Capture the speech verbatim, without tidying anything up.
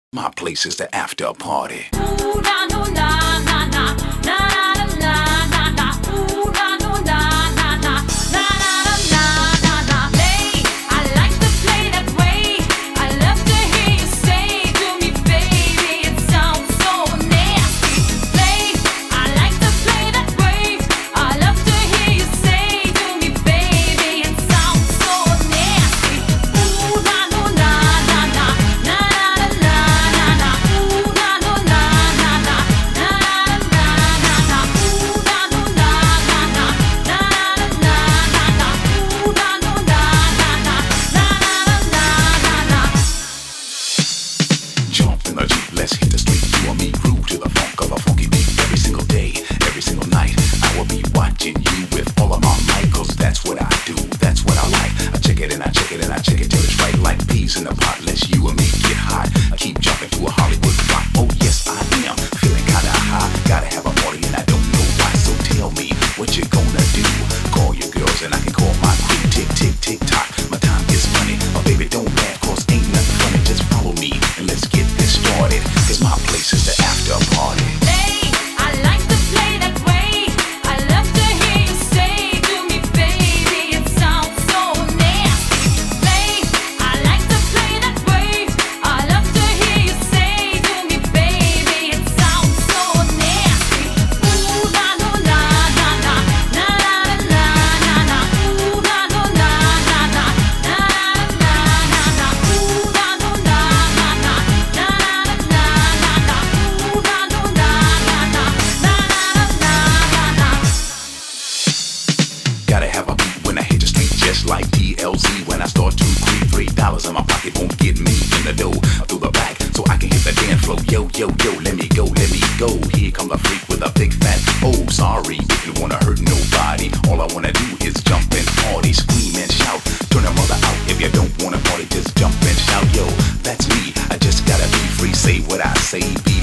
My place is the after party. Ooh, na, no, na, na, na, na, na, na, na, na. Ooh, na, no, na, na, na, na, na, na, na, na. Hey, I like to play that way. I love to hear you say to me, baby, it sounds so nasty. Play, I like to play that way. I love to hear you say to me, baby, it sounds so nasty. Ooh, na, no, na, na, na, na, na, na. Let's hit the street, you and me groove to the funk of a funky beat. Every single day, every single night, I will be watching you with all of my might. Cause that's what I do, that's what I like. I check it and I check it and I check it till it's right. Like peas in the pot, let's you and me get high. I keep jumping to a Hollywood rock. Oh yes, I am feeling kinda high. Gotta have a party and I don't know why. So tell me what you gonna do. Call your girls and I can call my crew. Tick, tick, tick, tock, my time is money. Oh baby, don't laugh cause ain't nothing funny. Just follow me and let's get this started. Cause my place is the after party. Hey, I like to play that way. I love to hear you say to me, baby, it sounds so nasty. Play, I like to play that way. I love to hear you say to me, baby, it sounds so nasty. Ooh, na, no, na, na, na, na, na, na, na, na. Ooh, na, no, na, na, na, na, na, na, na. Ooh, na, no, na, na, na, na, na, na, na. Ooh, na, no, na, na, na, na, na, na, na, na. Gotta have a beat when I hit the street, just like D L Z. When I start to creep, three dollars in my pocket won't get me in the dough through the back, so I can hit the dance floor. Yo, yo, yo, let me go, let me go. Here come the freak with a big fat. Oh, sorry, if you wanna hurt nobody, all I wanna do is jump and party, scream and shout. Turn a mother out if you don't wanna party, just jump and shout. Yo, that's me. I just gotta be free. Say what I say, be